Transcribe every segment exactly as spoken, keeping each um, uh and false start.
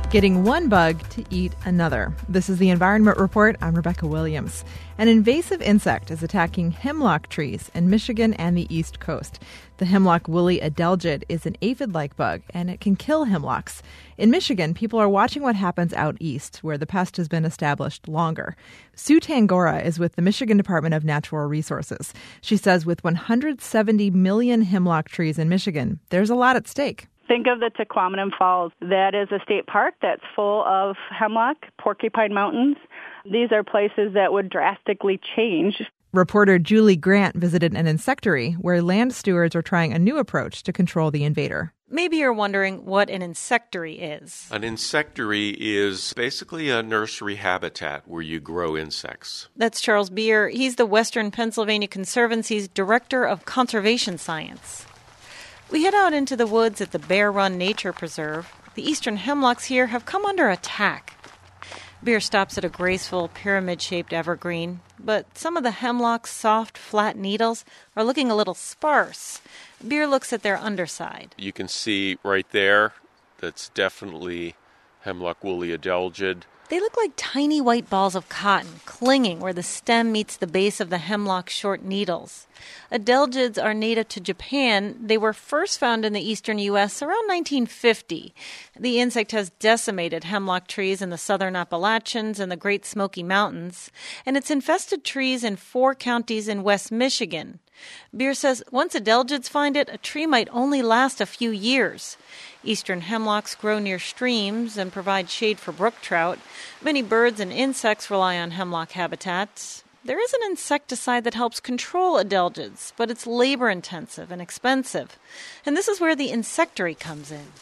Getting one bug to eat another. This is the Environment Report. I'm Rebecca Williams. An invasive insect is attacking hemlock trees in Michigan and the East Coast. The hemlock woolly adelgid is an aphid-like bug, and it can kill hemlocks. In Michigan, people are watching what happens out east, where the pest has been established longer. Sue Tangora is with the Michigan Department of Natural Resources. She says with one hundred seventy million hemlock trees in Michigan, there's a lot at stake. Think of the Tequamanim Falls. That is a state park that's full of hemlock, porcupine mountains. These are places that would drastically change. Reporter Julie Grant visited an insectary where land stewards are trying a new approach to control the invader. Maybe you're wondering what an insectary is. An insectary is basically a nursery habitat where you grow insects. That's Charles Beer. He's the Western Pennsylvania Conservancy's Director of Conservation Science. We head out into the woods at the Bear Run Nature Preserve. The eastern hemlocks here have come under attack. Beer stops at a graceful pyramid-shaped evergreen, but some of the hemlock's soft, flat needles are looking a little sparse. Beer looks at their underside. You can see right there, that's definitely hemlock woolly adelgid. They look like tiny white balls of cotton, clinging where the stem meets the base of the hemlock's short needles. Adelgids are native to Japan. They were first found in the eastern U S around nineteen fifty. The insect has decimated hemlock trees in the southern Appalachians and the Great Smoky Mountains, and it's infested trees in four counties in West Michigan. Beer says once adelgids find it, a tree might only last a few years. Eastern hemlocks grow near streams and provide shade for brook trout. Many birds and insects rely on hemlock habitats. There is an insecticide that helps control adelgids, but it's labor-intensive and expensive. And this is where the insectary comes in.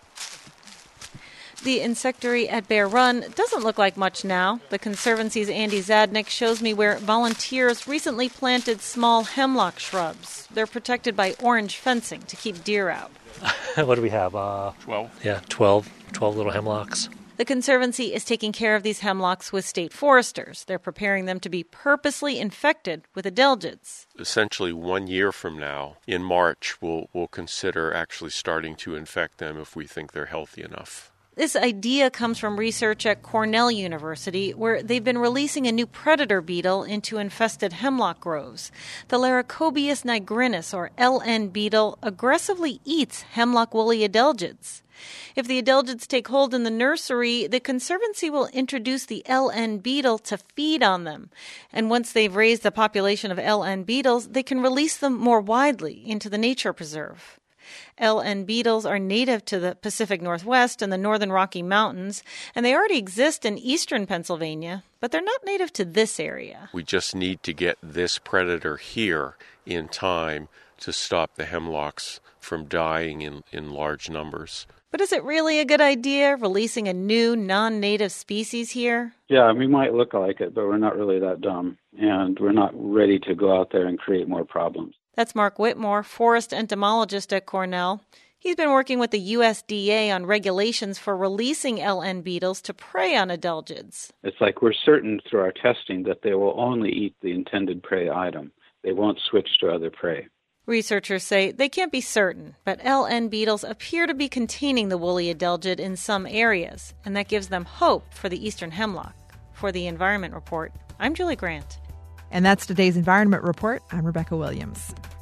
The insectary at Bear Run doesn't look like much now. The Conservancy's Andy Zadnik shows me where volunteers recently planted small hemlock shrubs. They're protected by orange fencing to keep deer out. What do we have? Uh, Twelve. Yeah, twelve. Twelve little hemlocks. The Conservancy is taking care of these hemlocks with state foresters. They're preparing them to be purposely infected with adelgids. Essentially one year from now, in March, we'll, we'll consider actually starting to infect them if we think they're healthy enough. This idea comes from research at Cornell University, where they've been releasing a new predator beetle into infested hemlock groves. The Laricobius nigrinus, or L N beetle, aggressively eats hemlock woolly adelgids. If the adelgids take hold in the nursery, the Conservancy will introduce the L N beetle to feed on them. And once they've raised the population of L N beetles, they can release them more widely into the nature preserve. L N beetles are native to the Pacific Northwest and the northern Rocky Mountains, and they already exist in eastern Pennsylvania, but they're not native to this area. We just need to get this predator here in time to stop the hemlocks from dying in, in large numbers. But is it really a good idea, releasing a new non-native species here? Yeah, we might look like it, but we're not really that dumb, and we're not ready to go out there and create more problems. That's Mark Whitmore, forest entomologist at Cornell. He's been working with the U S D A on regulations for releasing L N beetles to prey on adelgids. It's like we're certain through our testing that they will only eat the intended prey item. They won't switch to other prey. Researchers say they can't be certain, but L N beetles appear to be containing the woolly adelgid in some areas, and that gives them hope for the eastern hemlock. For the Environment Report, I'm Julie Grant. And that's today's Environment Report. I'm Rebecca Williams.